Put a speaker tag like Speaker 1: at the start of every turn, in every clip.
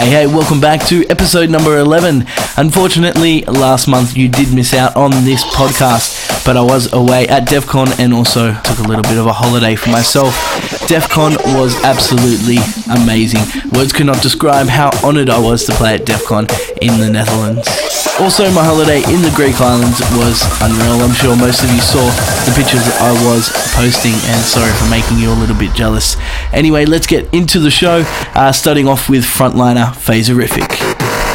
Speaker 1: Hey, welcome back to episode number 11. Unfortunately, last month you did miss out on this podcast, but I was away at DEF CON and also took a little bit of a holiday for myself. DEF CON was absolutely amazing. Words could not describe how honoured I was to play at DEF CON in the Netherlands. Also, my holiday in the Greek islands was unreal. I'm sure most of you saw the pictures I was posting, and sorry for making you a little bit jealous. Anyway, let's get into the show, starting off with frontliner Phaserific.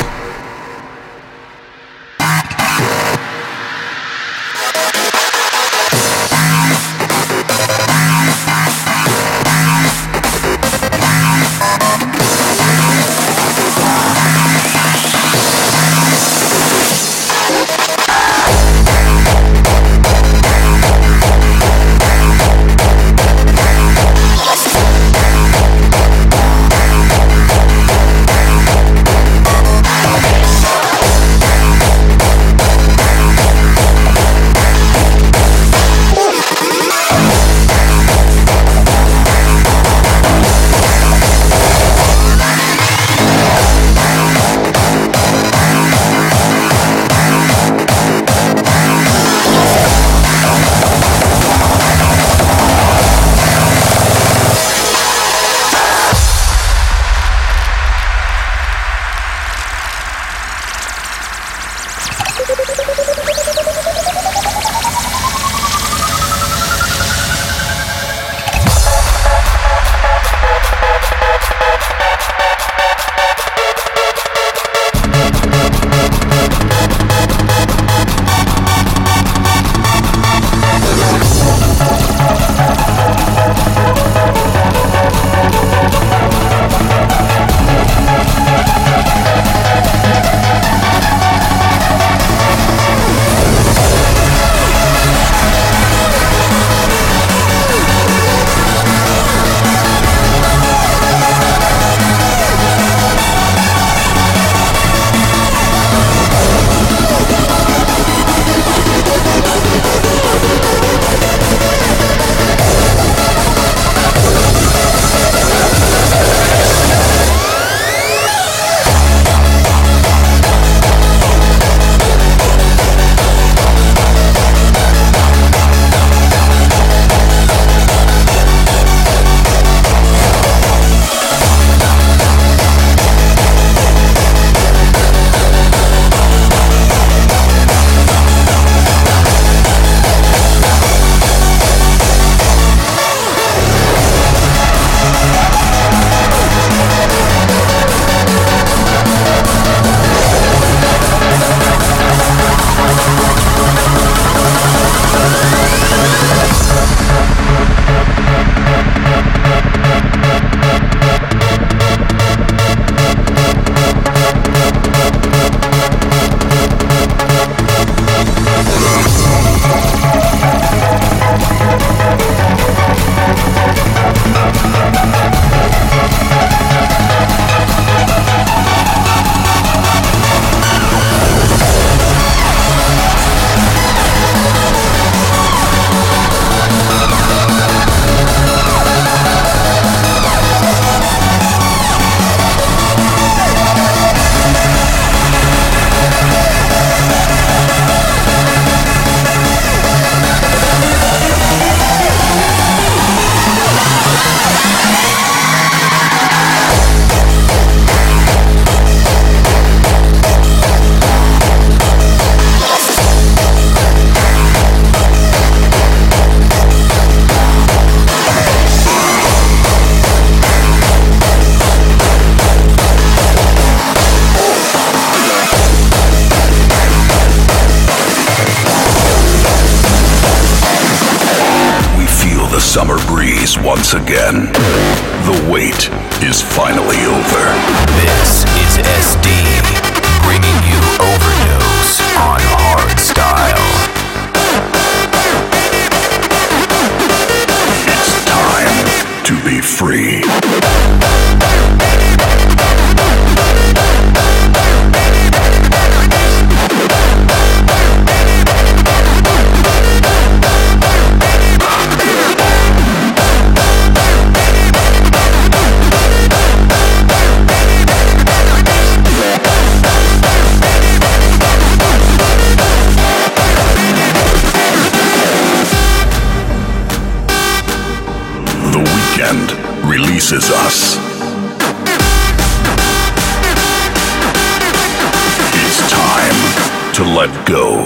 Speaker 2: Once again, the wait is finally over.
Speaker 3: This is SD, bringing you Overdose on Hardstyle.
Speaker 2: It's time to be free. releases us. It's time to let go.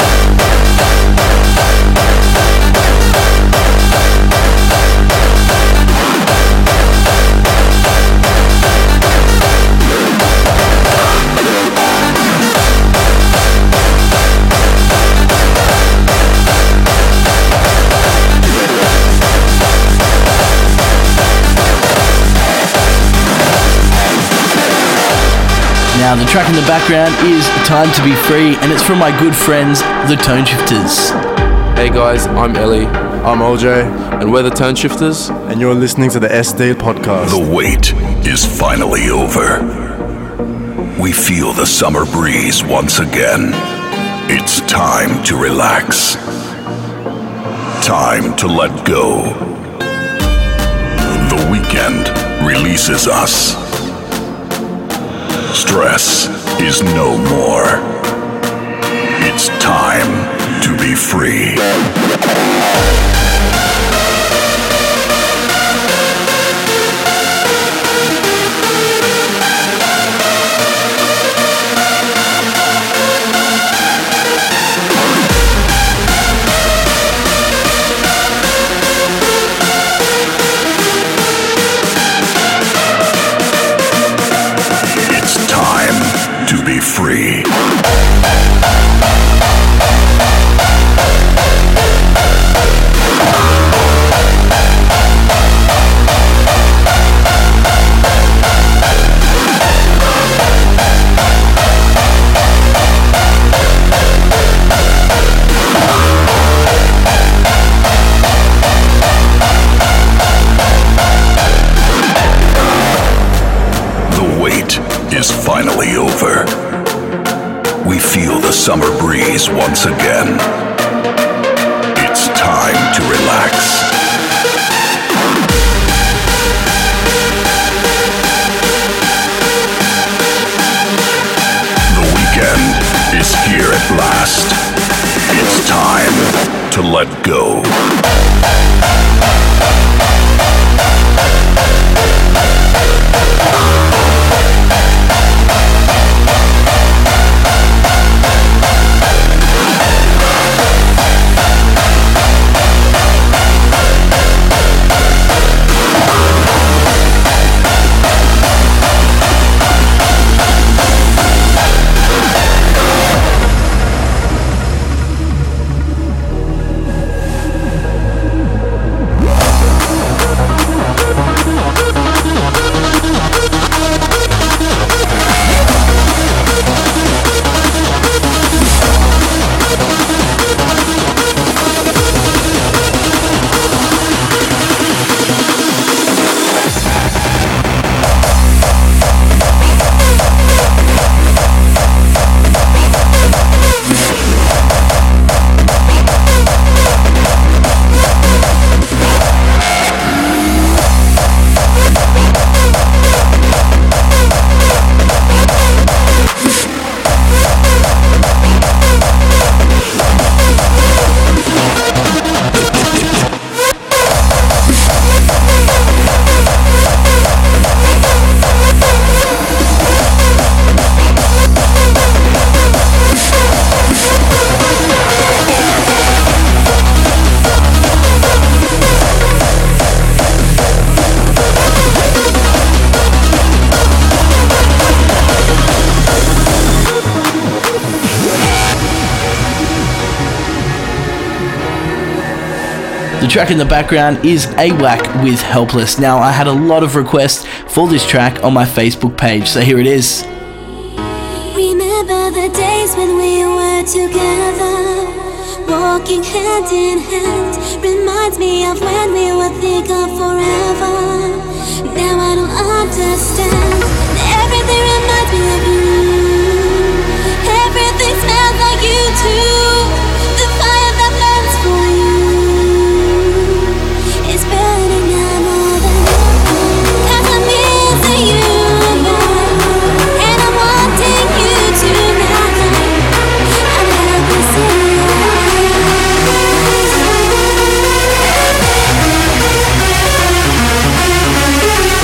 Speaker 1: Now, the track in the background is Time to Be Free, and it's from my good friends, the Tone Shifters.
Speaker 4: Hey guys, I'm Ellie.
Speaker 5: I'm OJ.
Speaker 4: And we're the Tone Shifters.
Speaker 5: And you're listening to the SD podcast.
Speaker 2: The wait is finally over. We feel the summer breeze once again. It's time to relax. Time to let go. The weekend releases us. Stress is no more. It's time to be free. Free. The wait is finally over. We feel the summer breeze once again. It's time to relax. The weekend is here at last. It's time to let go.
Speaker 1: The track in the background is AWAC with Helpless. Now, I had a lot of requests for this track on my Facebook page, so here it is.
Speaker 6: Remember the days when we were together, walking hand in hand. Reminds me of when we would think of forever. Now I don't understand. Everything reminds me of you. Everything smells like you too. The fire that burns for you is burning now more than ever. 'Cause I'm missing you now, and I'm wanting you tonight. I'm helpless in your eyes.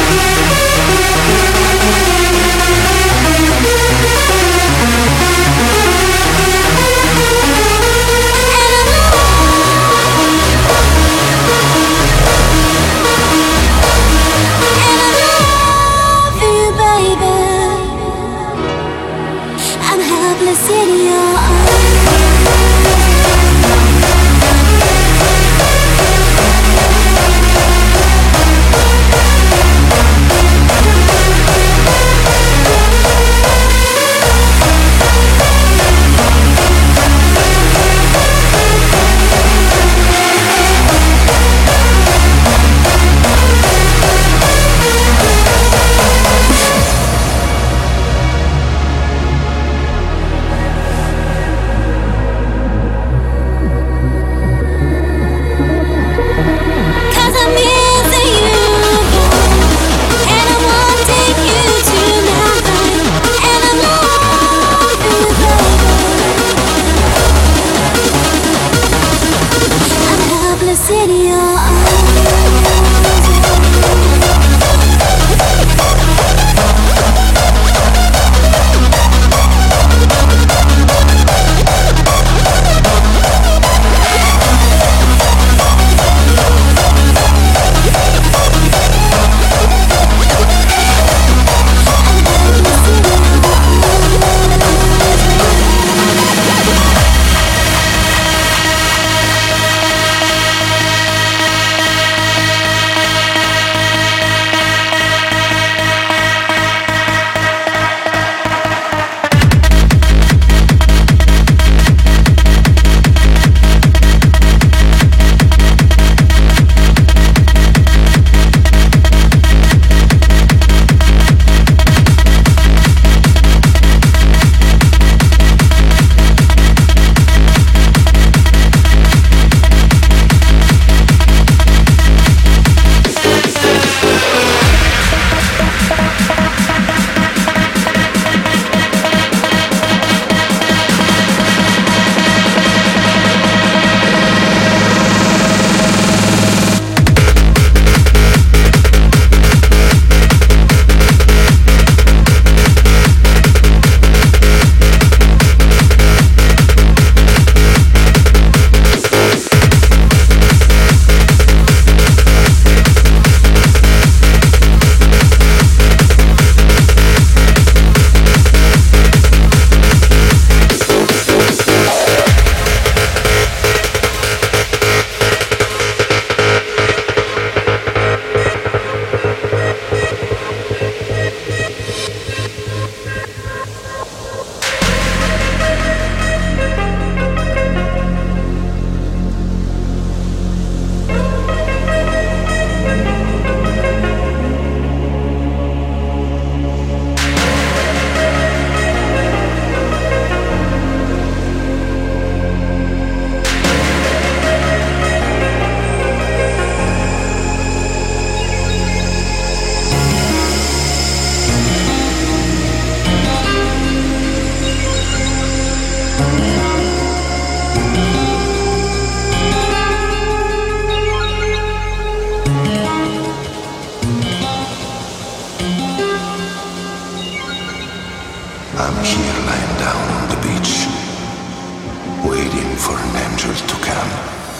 Speaker 2: I'm here lying down on the beach, waiting for an angel to come.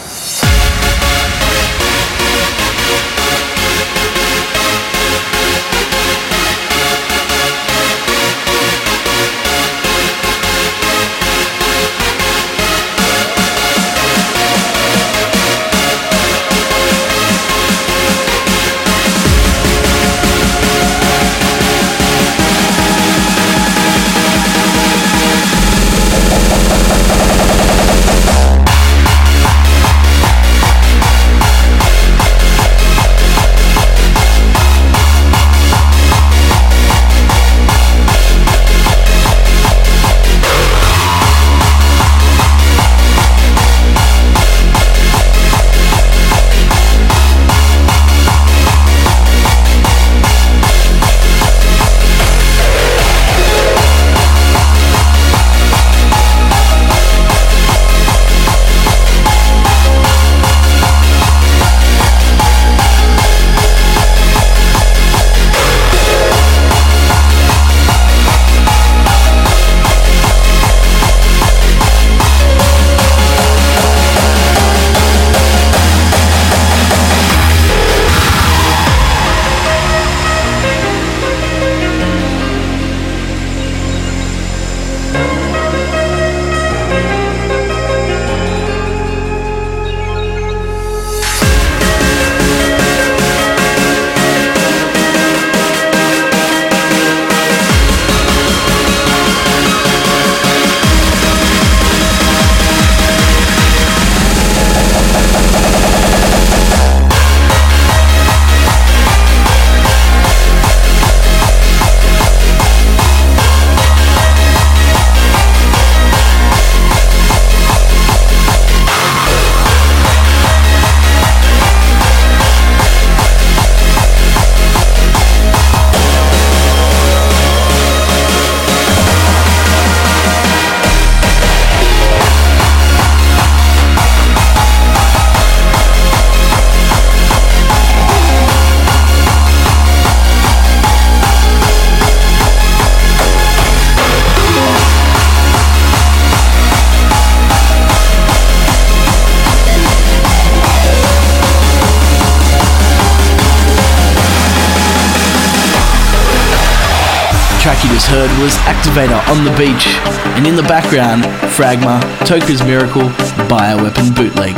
Speaker 1: Track you just heard was Activator on the Beach, and in the background, Fragma, Toka's Miracle, Bioweapon Bootleg.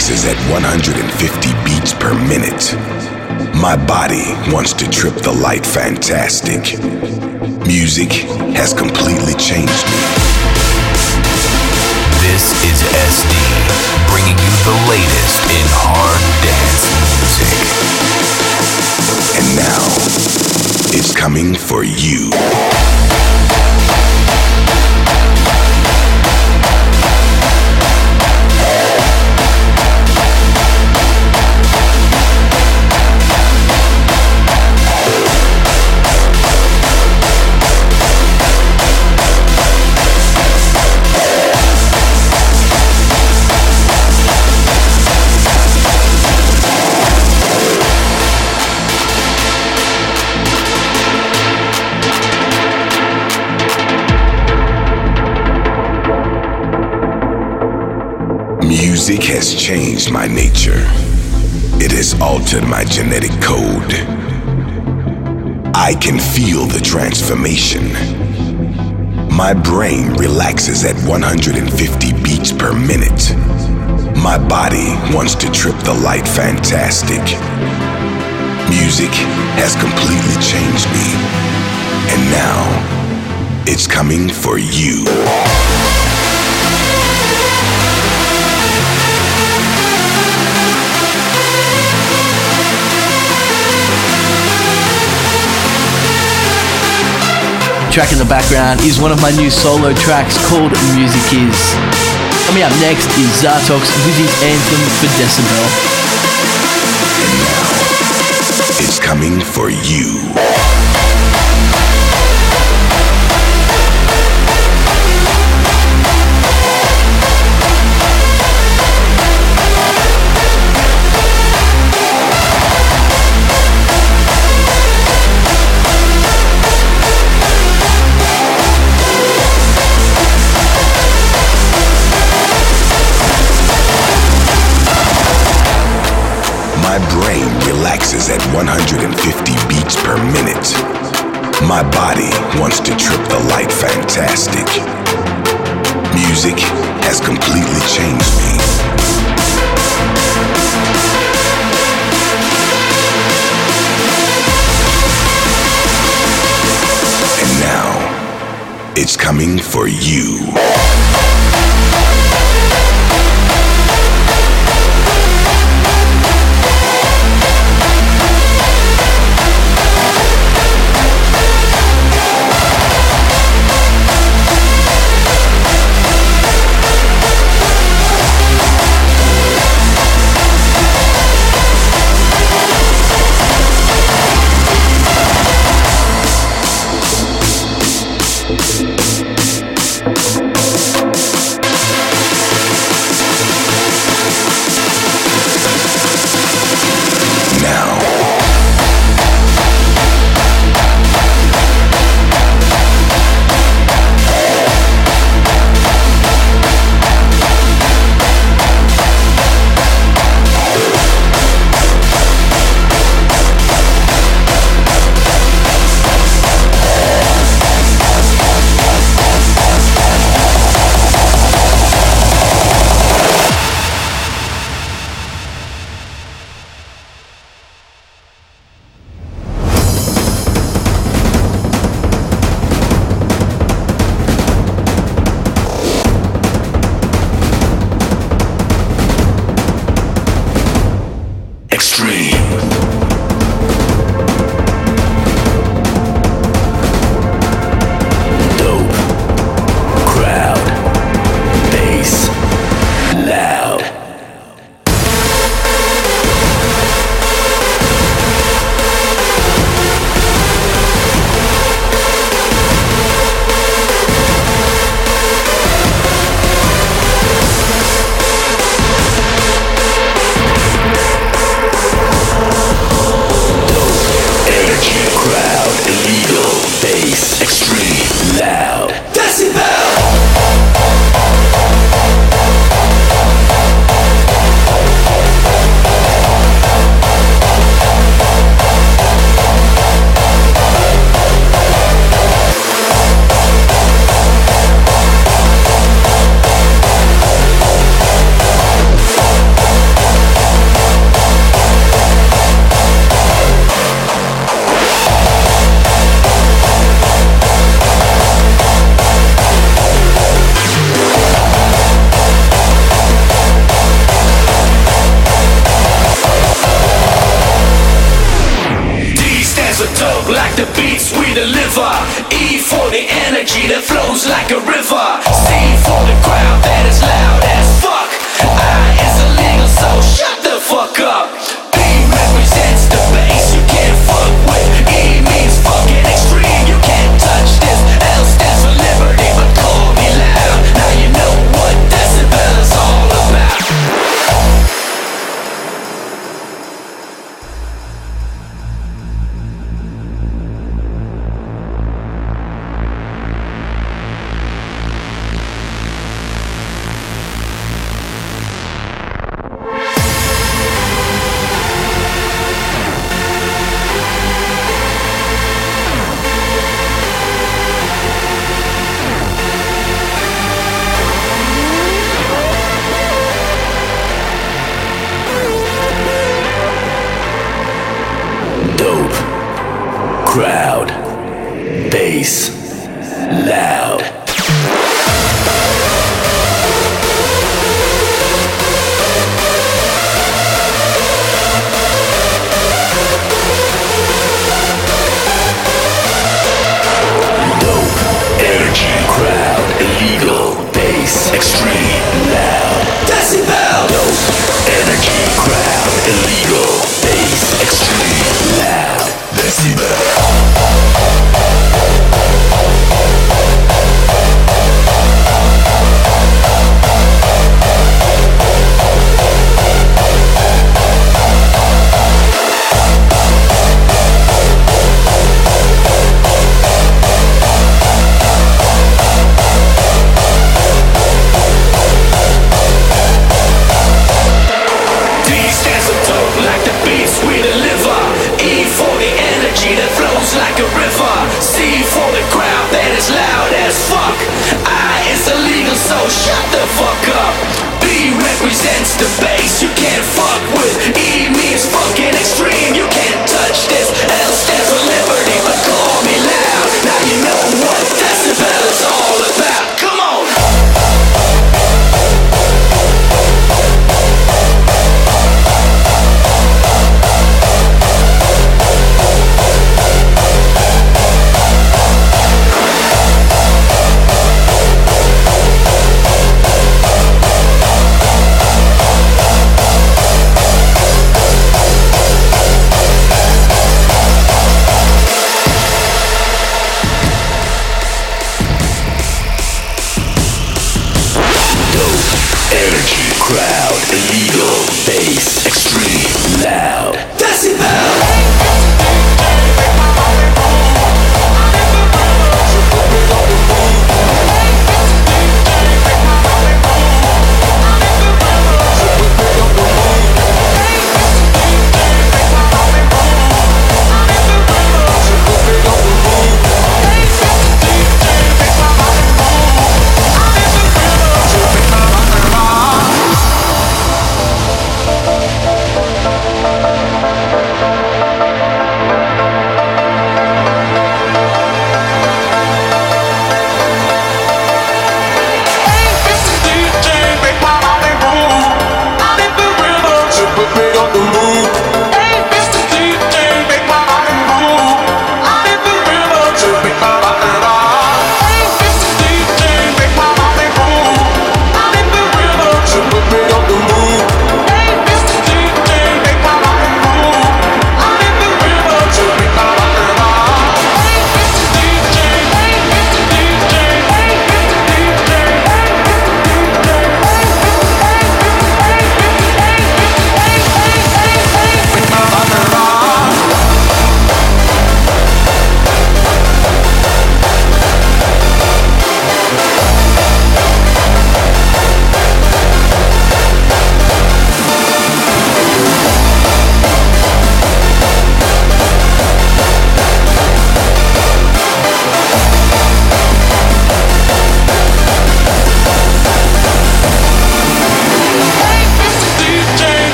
Speaker 2: relaxes at 150 beats per minute. My body wants to trip the light fantastic. Music has completely changed me.
Speaker 3: This is SD, bringing you the latest in hard dance music.
Speaker 2: And now, it's coming for you. Music has changed my nature. It has altered my genetic code. I can feel the transformation. My brain relaxes at 150 beats per minute. My body wants to trip the light fantastic. Music has completely changed me. And now, it's coming for you.
Speaker 1: Track in the background is one of my new solo tracks called Music Is. Coming up next is Zartox with his anthem for Decibel.
Speaker 2: And now, it's coming for you. My brain relaxes at 150 beats per minute. My body wants to trip the light fantastic. Music has completely changed me. And now, it's coming for you.
Speaker 3: energy that flows like a river. C for the crowd that is loud as fuck. I is illegal, so shut the fuck up. B represents the bass you can't fuck with. E means fucking extreme, you can't touch this. L stands for liberty, but call me loud. Now you know what decibel is all about. Crowd, bass, loud. Dope, energy, crowd, illegal, bass, extreme, loud. Decibel. Dope, energy, crowd, illegal, bass, extreme, loud. Decibel. Like a river, C for the crowd that is loud as fuck. I is illegal, so shut the fuck up. B represents the bass you can't fuck with. E means fucking extreme, you can't touch this. L stands for liberty, but call me loud. Now you know what decibel is all about. Come on. Crowd, illegal, bass, extreme, loud. Decibel.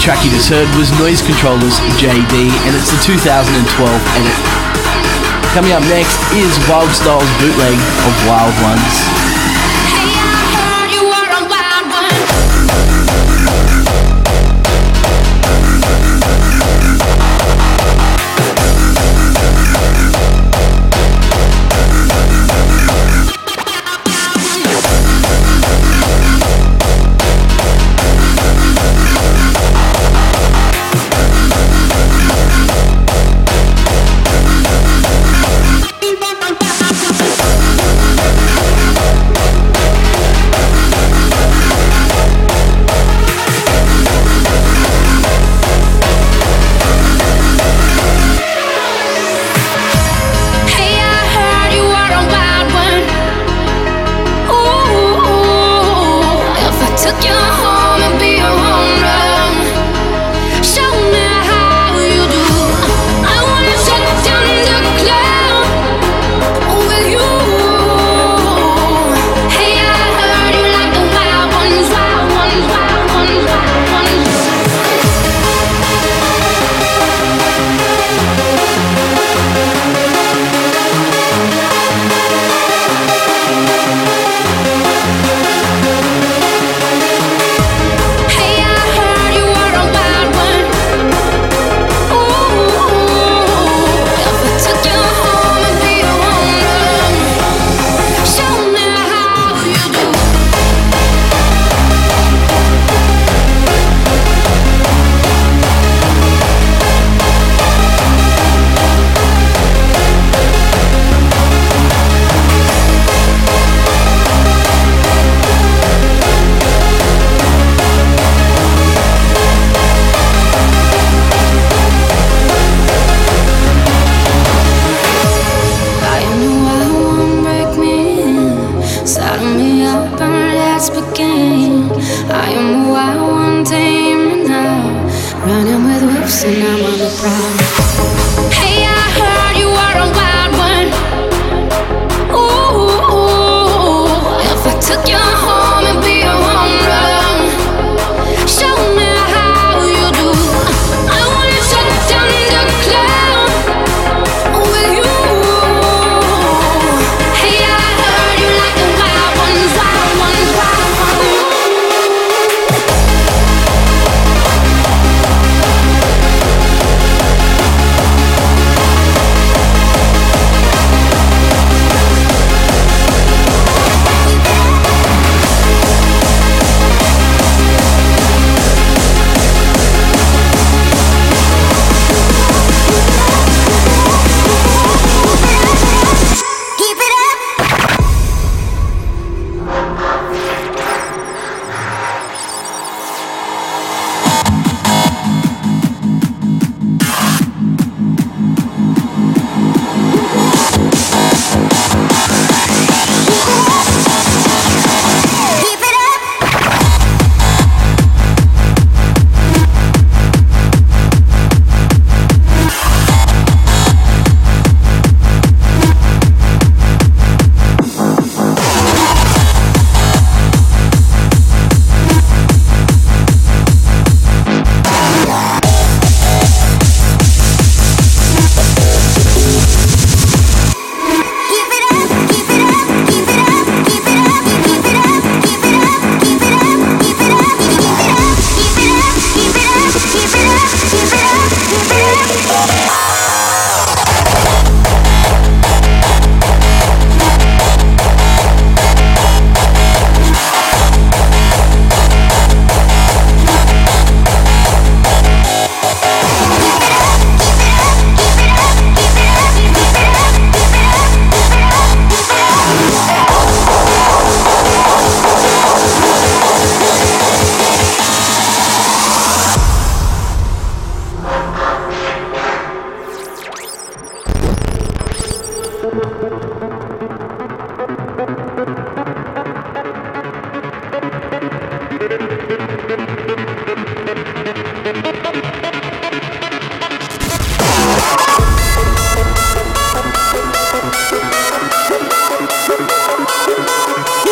Speaker 1: track you just heard was Noise Controllers JD, and it's the 2012 edit. Coming up next is Wild Styles' bootleg of Wild Ones.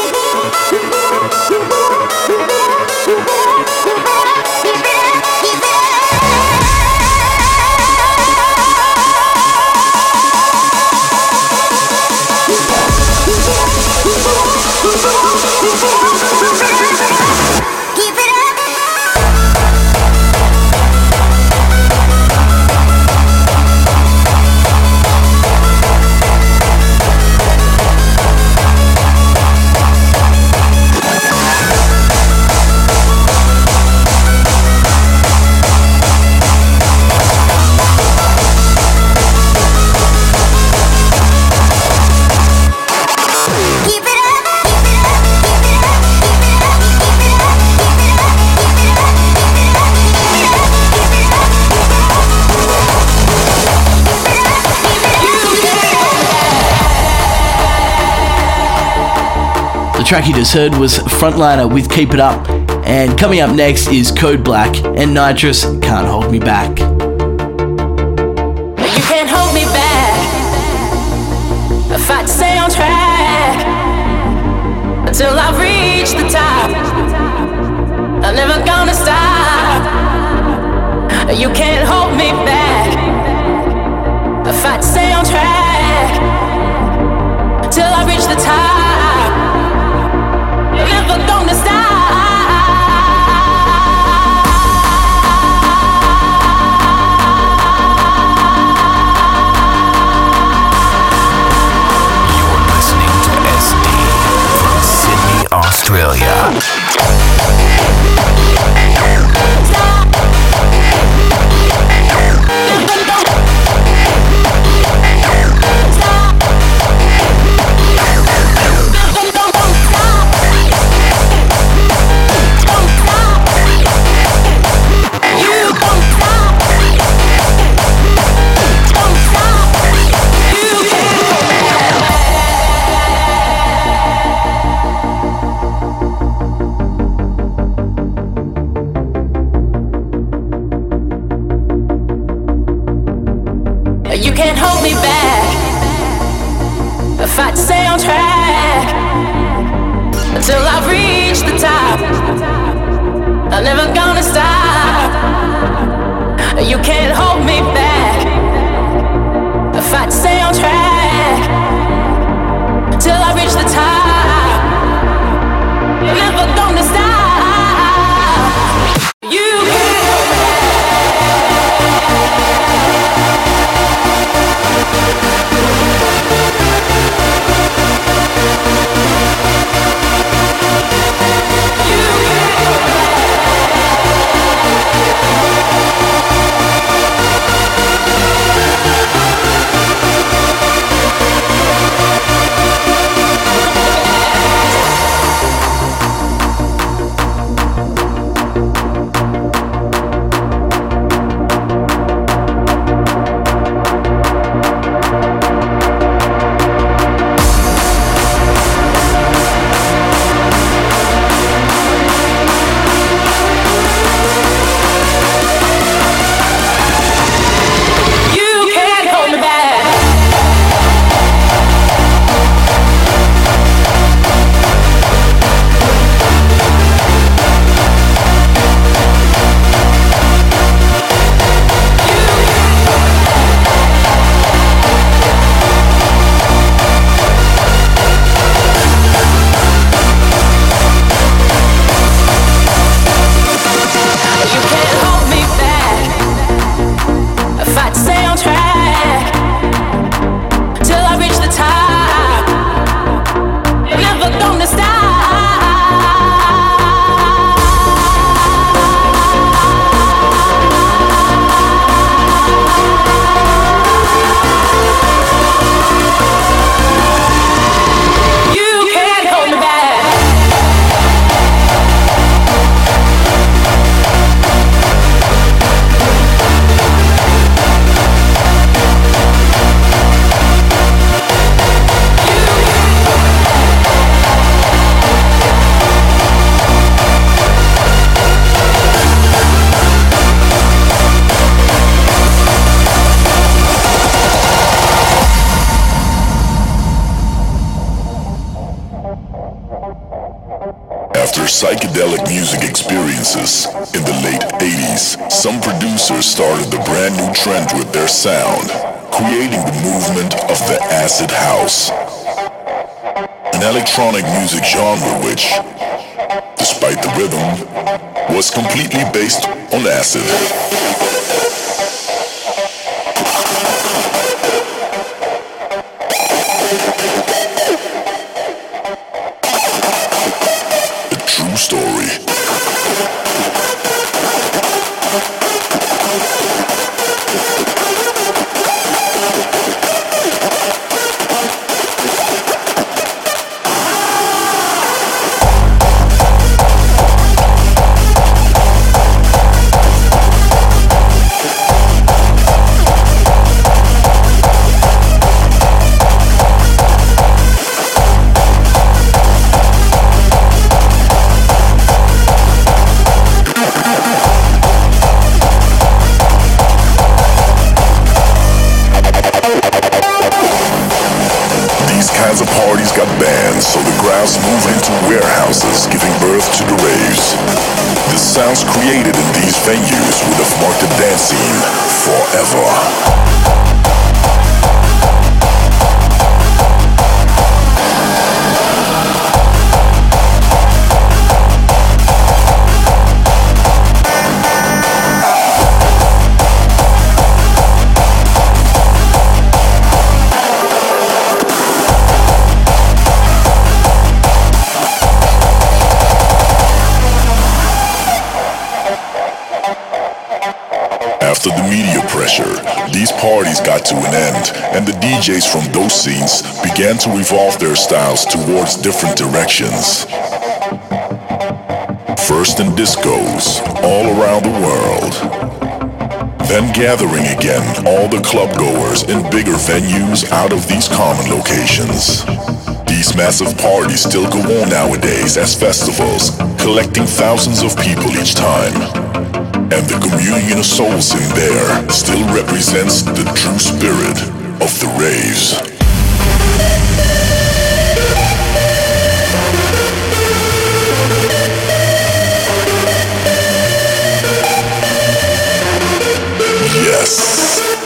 Speaker 6: Keep it up.
Speaker 1: track you just heard was Frontliner with Keep It Up. And coming up next is Code Black and Nitrous, Can't Hold Me Back.
Speaker 7: You can't hold me back. I fight to stay on track until I reach the top. I'm never gonna stop. You can't hold me back. I fight to stay on track till I reach the top. I'm never gonna stop.
Speaker 3: Australia.
Speaker 7: You can't hold me back. I fight to stay on track until I reach the top. I'm never gonna stop. You can't hold me back. I fight to stay on track till I reach the top. I'm never gonna stop. You
Speaker 2: After psychedelic music experiences in the late 80s, some producers started the brand new trend with their sound, creating the movement of the acid house. An electronic music genre which, despite the rhythm, was completely based on acid. True story. the parties got banned, so the grounds moved into warehouses, giving birth to the raves. The sounds created in these venues would have marked the dance scene forever. After the media pressure, these parties got to an end, and the DJs from those scenes began to evolve their styles towards different directions. First in discos, all around the world. Then gathering again all the club goers in bigger venues out of these common locations. These massive parties still go on nowadays as festivals, collecting thousands of people each time. And the communion of souls in there still represents the true spirit of the raves. Yes.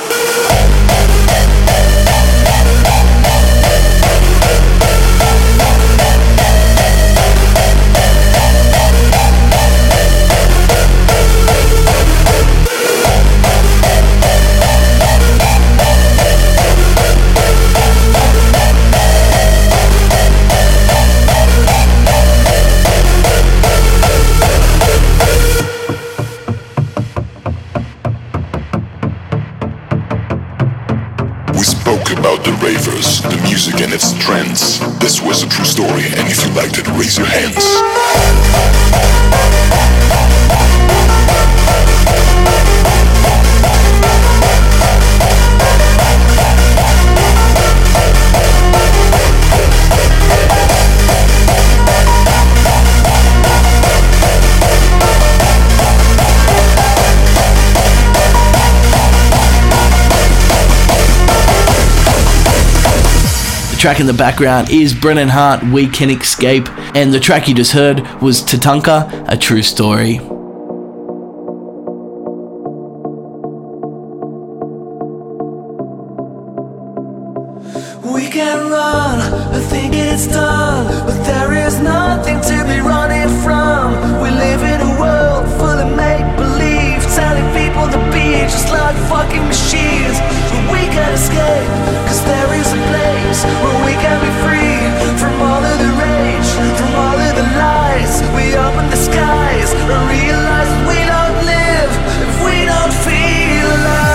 Speaker 2: About the ravers, the music and its trends. This was a true story, and if you liked it, raise your hands.
Speaker 1: The track in the background is Brennan Hart, We Can Escape, and the track you just heard was Tatanka, A True Story.
Speaker 3: We can run, I think it's done, but there is nothing to be running from. We live in a world full of make-believe, telling people to be just like fucking machines. But we can escape, cause there is a place where we can be free from all of the rage, from all of the lies. We open the skies and realize we don't live if we don't feel alive.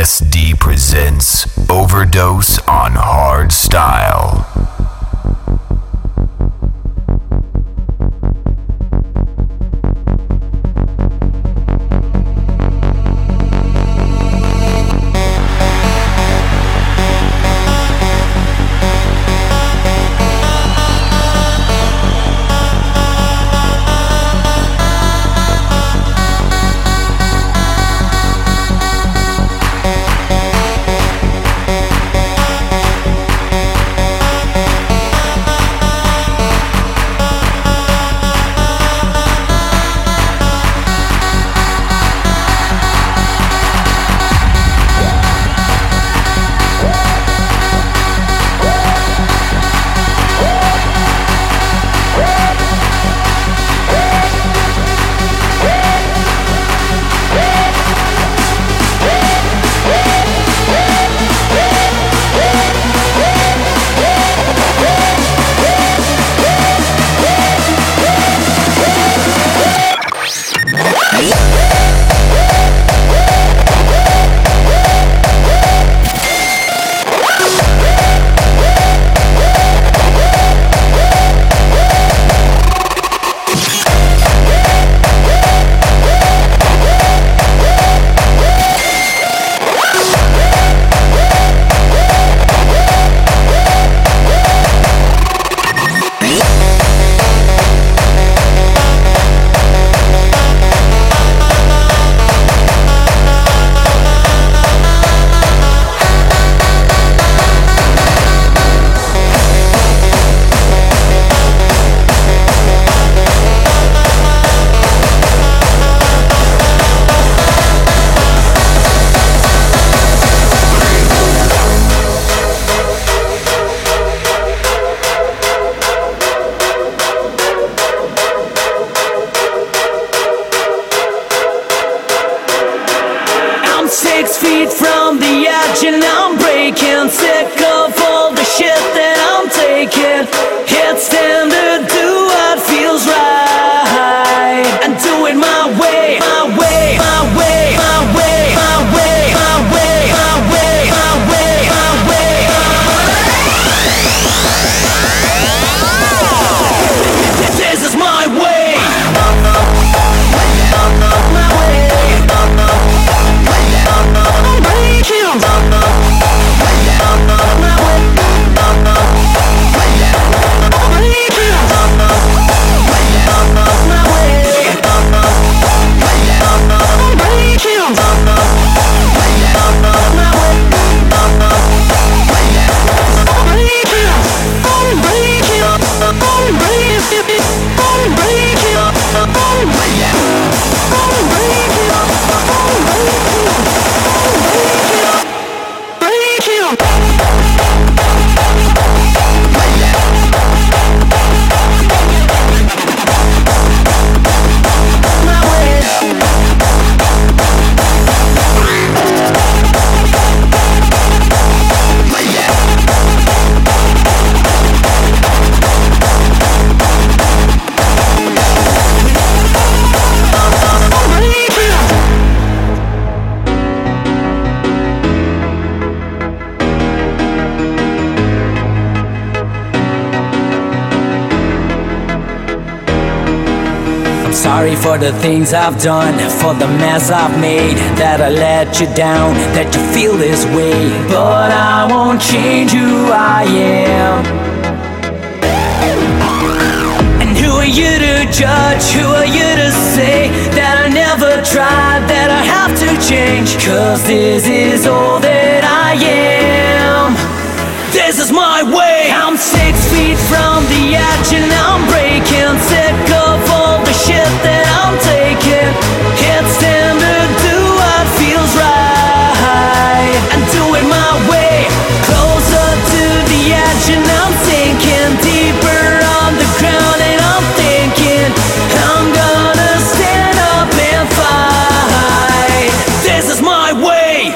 Speaker 8: SD presents Overdose on Hardstyle.
Speaker 3: Sorry for the things I've done, for the mess I've made, that I let you down, that you feel this way. But I won't change who I am. And who are you to judge? Who are you to say that I never tried, that I have to change? 'Cause this is all that I am. This is my way. I'm 6 feet from the edge and I'm breaking, sick of all the shit that I'm taking. It's time to do what feels right and do it my way. Closer to the edge and I'm sinking deeper on the ground, and I'm thinking I'm gonna stand up and fight. This is my way.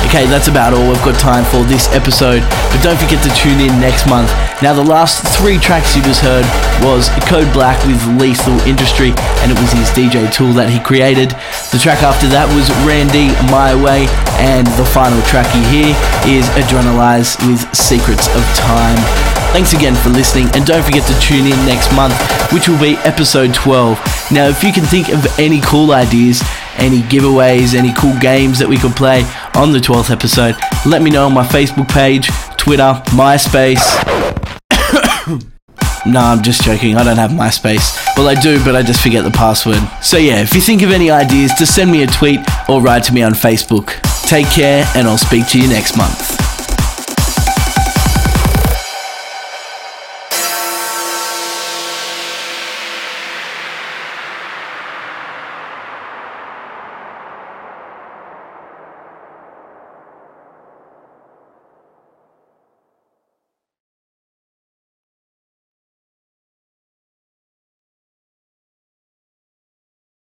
Speaker 1: Okay, that's about all we've got time for this episode, but don't forget to tune in next month. Now, the last 3 tracks you just heard was Code Black with Lethal Industry, and it was his DJ tool that he created. The track after that was Randy, My Way, and the final track you hear is Adrenalize with Secrets of Time. Thanks again for listening, and don't forget to tune in next month, which will be episode 12. Now, if you can think of any cool ideas, any giveaways, any cool games that we could play on the 12th episode, let me know on my Facebook page, Twitter, MySpace. No, I'm just joking, I don't have MySpace. Well, I do, but I just forget the password. So yeah, if you think of any ideas, just send me a tweet or write to me on Facebook. Take care, and I'll speak to you next month.